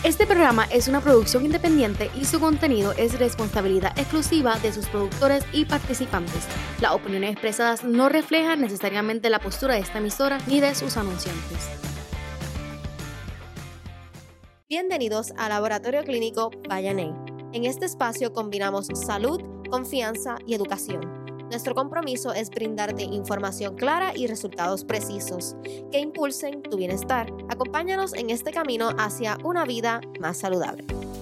Este programa es una producción independiente y su contenido es responsabilidad exclusiva de sus productores y participantes. Las opiniones expresadas no reflejan necesariamente la postura de esta emisora ni de sus anunciantes. Bienvenidos al Laboratorio Clínico Vayaney. En este espacio combinamos salud, confianza y educación. Nuestro compromiso es brindarte información clara y resultados precisos que impulsen tu bienestar. Acompáñanos en este camino hacia una vida más saludable.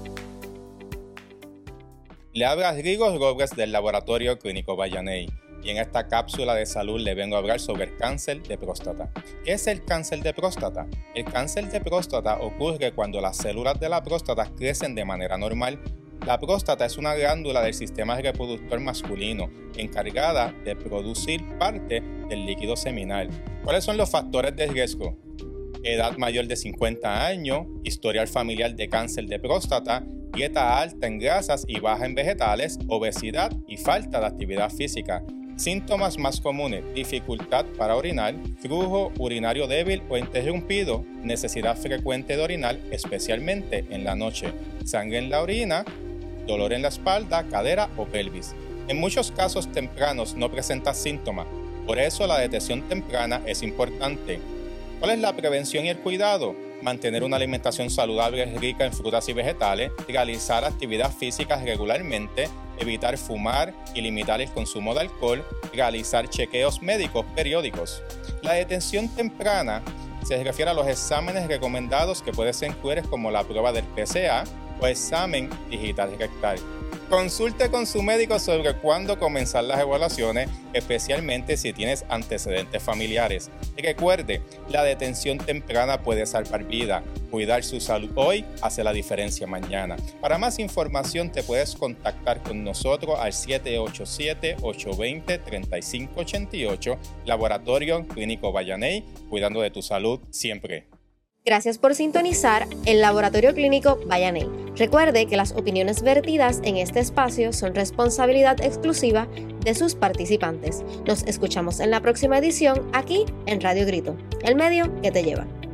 Le habla Rigo Robles del Laboratorio Clínico Vayaney y en esta cápsula de salud le vengo a hablar sobre el cáncer de próstata. ¿Qué es el cáncer de próstata? El cáncer de próstata ocurre cuando las células de la próstata crecen de manera normal. La próstata es una glándula del sistema reproductor masculino encargada de producir parte del líquido seminal. ¿Cuáles son los factores de riesgo? Edad mayor de 50 años, historial familiar de cáncer de próstata, dieta alta en grasas y baja en vegetales, obesidad y falta de actividad física. Síntomas más comunes: dificultad para orinar, flujo urinario débil o interrumpido, necesidad frecuente de orinar, especialmente en la noche, sangre en la orina, dolor en la espalda, cadera o pelvis. En muchos casos tempranos no presenta síntomas, por eso la detección temprana es importante. ¿Cuál es la prevención y el cuidado? Mantener una alimentación saludable rica en frutas y vegetales, realizar actividad física regularmente, evitar fumar y limitar el consumo de alcohol, realizar chequeos médicos periódicos. La detección temprana se refiere a los exámenes recomendados que pueden ser incluidos como la prueba del PSA o examen digital rectal. Consulte con su médico sobre cuándo comenzar las evaluaciones, especialmente si tienes antecedentes familiares. Y recuerde, la detención temprana puede salvar vida. Cuidar su salud hoy hace la diferencia mañana. Para más información te puedes contactar con nosotros al 787-820-3588, Laboratorio Clínico Vayaney, cuidando de tu salud siempre. Gracias por sintonizar el Laboratorio Clínico Vayaney. Recuerde que las opiniones vertidas en este espacio son responsabilidad exclusiva de sus participantes. Nos escuchamos en la próxima edición aquí en Radio Grito, el medio que te lleva.